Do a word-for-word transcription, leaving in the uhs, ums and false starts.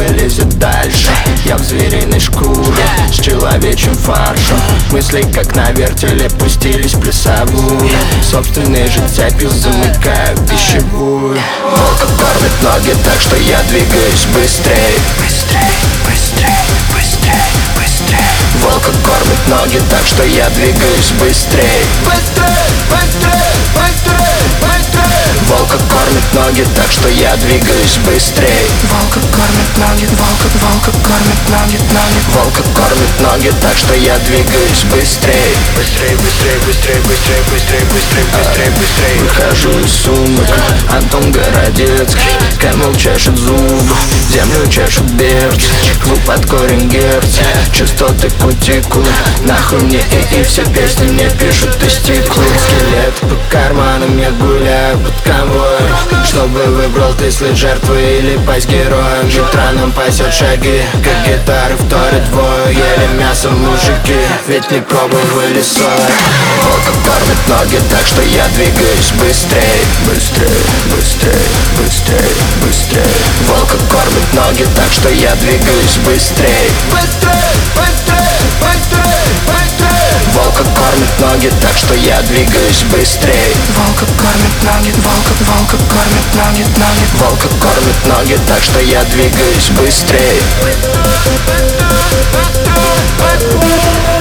вылезет дальше. Я в звериной шкуре с человечьим фаршем. Мысли как на вертеле пустились в плясовую. Собственной же цепью замыкаю пищевую. Волка кормит ноги, так что я двигаюсь быстрей. Быстрей, быстрей, быстрей, быстрей. Волка кормит ноги, так что я двигаюсь быстрей. Быстрей, быстрей, быстрей, быстрей. Волка кормит ноги, так что я двигаюсь быстрей. Волка кормит ноги, волка, волка кормит ноги, ноги. Волка кормит ноги, так что я двигаюсь быстрей. Быстрей, быстрей, быстрей, быстрей, быстрей, быстрей, быстрей, быстрей. Выхожу из сумок, Антон Городецкий. Кэмел чешет зубы, землю чешут берцы. Клуб под корень герц, частоты кутикулы. Нахуй мне и, и все песни мне пишут из стеклы. Скелет по карманам, я гуляю под конвоем. Чтобы выбрал ты след жертвы или пасть героем. Ветраном пасет шаги, как гитары вторят вою. Ели мясо мужики, ведь не пробовали соль. Волка кормит ноги, так что я двигаюсь быстрей. Быстрей, быстрей, быстрей, быстрей. Волка кормит ноги, так что я двигаюсь быстрей. Быстрей, быстрей, быстрей, быстрей. Волка кормит ноги, так что я двигаюсь быстрей. Волка кормит ноги, волка, волка кормит ноги, ноги. Волка кормит ноги, так что я двигаюсь быстрей.